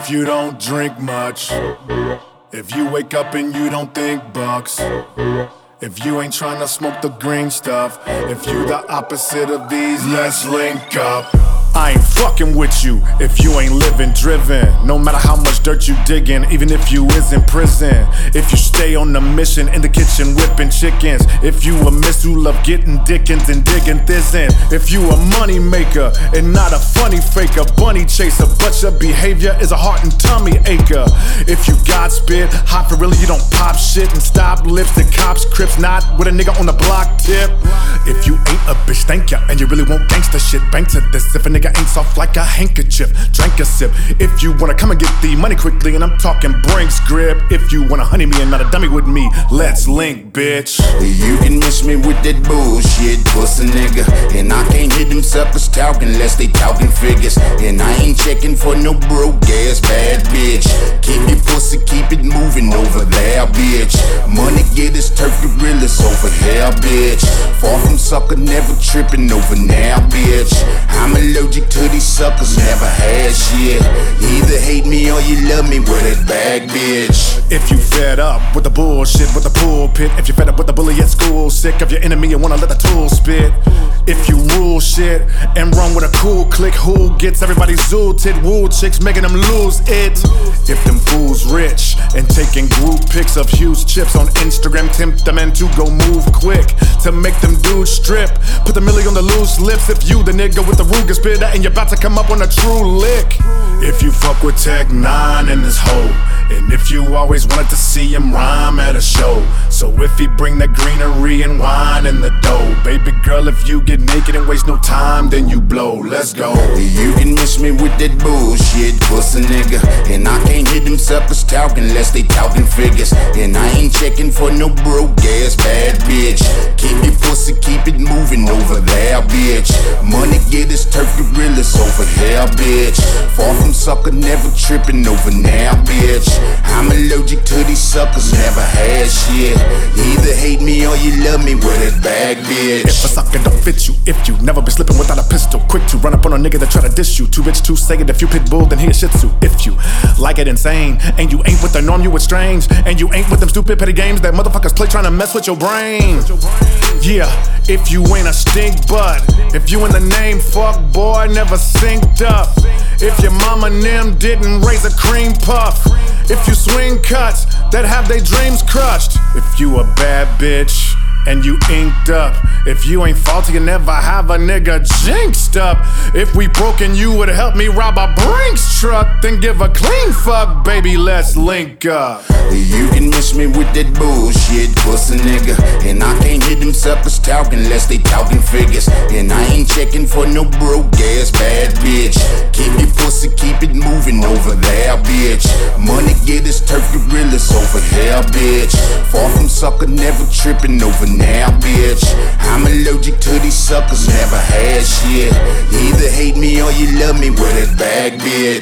if you don't drink much, if you wake up and you don't think bucks, if you ain't tryna smoke the green stuff, if you the opposite of these, let's link up. I ain't fucking with you if you ain't living driven. No matter how much dirt you digging, even if you is in prison. If you stay on the mission in the kitchen whipping chickens. If you a miss who love getting dickens and digging this'n. If you a money maker and not a funny faker, bunny chaser, but your behavior is a heart and tummy acher. If you God spit, hot for really, you don't pop shit and stop lips to cops, crips, not with a nigga on the block tip. If you ain't a bitch, thank ya, and you really want gangsta shit, bank to this. If a nigga ain't soft like a handkerchief, drank a sip. If you wanna come and get the money quickly, and I'm talking Brinks grip. If you wanna honey me and not a dummy with me, let's link, bitch. You can miss me with that bullshit, pussy nigga. And I can't hear them suckers talking unless they talking figures. And I ain't checking for no broke ass bad bitch. Keep your pussy, keep it moving over there, bitch. Money getters, turf gorillas over here, bitch. Far from sucker, never tripping over now, bitch. I'm allergic to these suckers, never had shit. Either hate me or you love me with that bag, bitch. If you fed up with the bullshit, with the pulpit. If you fed up with the bully at school, sick of your enemy and wanna let the tool spit. If you rule shit and run with a cool clique, who gets everybody zooted? Woo chicks making them lose it. If them fools rich and taking group pics of huge chips on Instagram, tempt them and to go move quick to make them dudes strip. Put the milli on the loose lips. If you the nigga with the Ruger spitter and you're about to come up on a true lick. If you fuck with Tech 9 in this hole, and if you always wanted to see him rhyme at a show, so if he bring the greenery and wine in the dough, baby girl, if you get naked and waste no time, then you blow. Let's go. You can miss me with that bullshit, pussy nigga. And I can't hear them suckers talking unless they talking figures. And I ain't checking for no broke ass bad bitch. Keep your pussy, keep it moving over there, bitch. Money getters, turf gorillas over here, bitch. Far from sucker, never tripping over now, bitch. I'm allergic to these suckers, never had shit. Either hate me or you love me with that bag, bitch. If a sucker don't fit you, if you never been slipping without a pistol, quick to run up on a nigga that try to diss you. Too rich to say it, if you pit bull, then he a shih tzu. If you like it insane, and you ain't with the norm, you with strange. And you ain't with them stupid petty games that motherfuckers play trying to mess with your brain. Yeah, if you ain't a stink butt, if you in the name fuck boy, never synced up. If your mama and them didn't raise a cream puff. If you swing cuts that have their dreams crushed. If you a bad bitch and you inked up. If you ain't faulty, you never have a nigga jinxed up. If we broken, you would help me rob a Brinks truck, then give a clean fuck, baby, let's link up. You can miss me with that bullshit, pussy nigga. And I can't hear them suckers talking unless they talking figures. And I ain't checking for no broke ass bad bitch. Keep your pussy, keep it moving over there, bitch. Money getters, turf gorillas over here, bitch. Far from sucker, never tripping over now, bitch. I'm allergic to these suckers, never had shit. Either hate me or you love me with that bag, bitch.